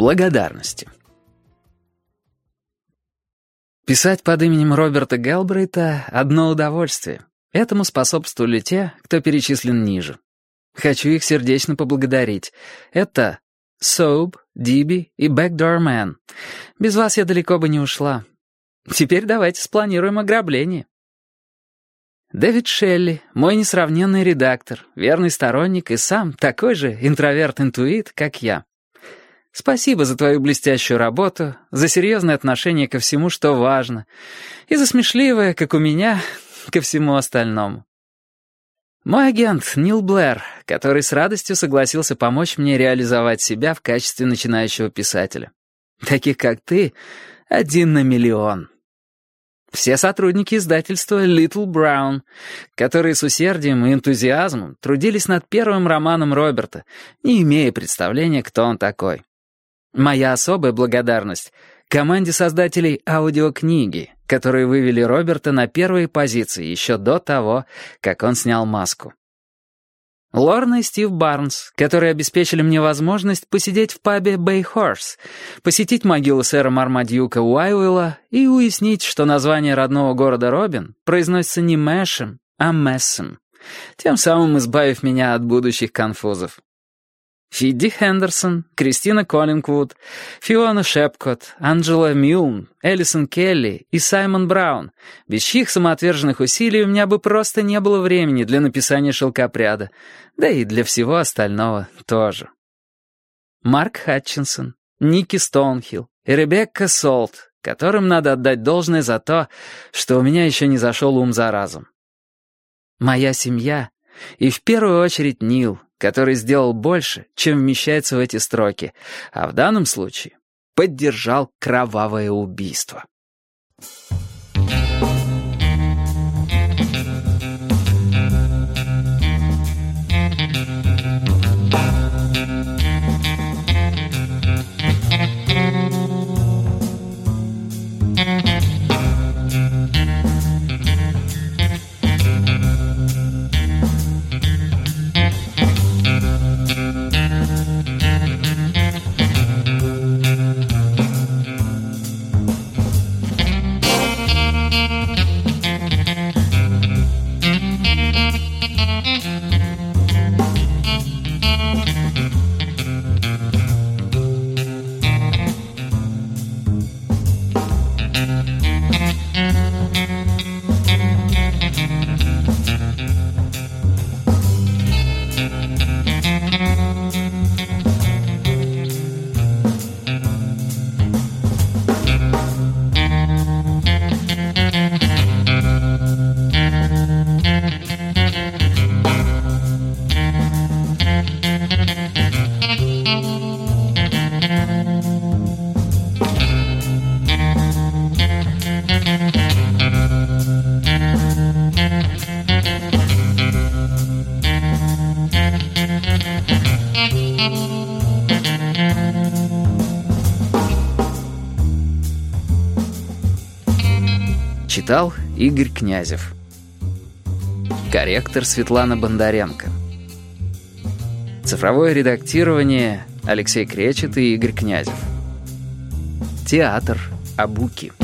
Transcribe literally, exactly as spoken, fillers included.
Благодарности. Писать под именем Роберта Гелбрейта — одно удовольствие. Этому способствовали те, кто перечислен ниже. Хочу их сердечно поблагодарить. Это Soap, Диби и Backdoor Man. Без вас я далеко бы не ушла. Теперь давайте спланируем ограбление. Дэвид Шелли, мой несравненный редактор, верный сторонник и сам такой же интроверт-интуит, как я. Спасибо за твою блестящую работу, за серьезное отношение ко всему, что важно, и за смешливое, как у меня, ко всему остальному. Мой агент Нил Блэр, который с радостью согласился помочь мне реализовать себя в качестве начинающего писателя. Таких, как ты, один на миллион. Все сотрудники издательства Little Brown, которые с усердием и энтузиазмом трудились над первым романом Роберта, не имея представления, кто он такой. Моя особая благодарность команде создателей аудиокниги, которые вывели Роберта на первые позиции еще до того, как он снял маску. Лорна и Стив Барнс, которые обеспечили мне возможность посидеть в пабе Bay Horse, посетить могилу сэра Мармадьюка Уайуэлла и уяснить, что название родного города Робин произносится не Мэшем, а Мессом, тем самым избавив меня от будущих конфузов. Фидди Хендерсон, Кристина Коллингвуд, Фиона Шепкот, Анджела Милн, Элисон Келли и Саймон Браун, без чьих самоотверженных усилий у меня бы просто не было времени для написания «Шелкопряда», да и для всего остального тоже. Марк Хатчинсон, Ники Стоунхилл и Ребекка Солт, которым надо отдать должное за то, что у меня еще не зашел ум за разум. Моя семья и в первую очередь Нил, который сделал больше, чем вмещается в эти строки, а в данном случае поддержал кровавое убийство. Читал Игорь Князев. Корректор Светлана Бондаренко. Цифровое редактирование Алексей Кречет и Игорь Князев. Театр Абуки.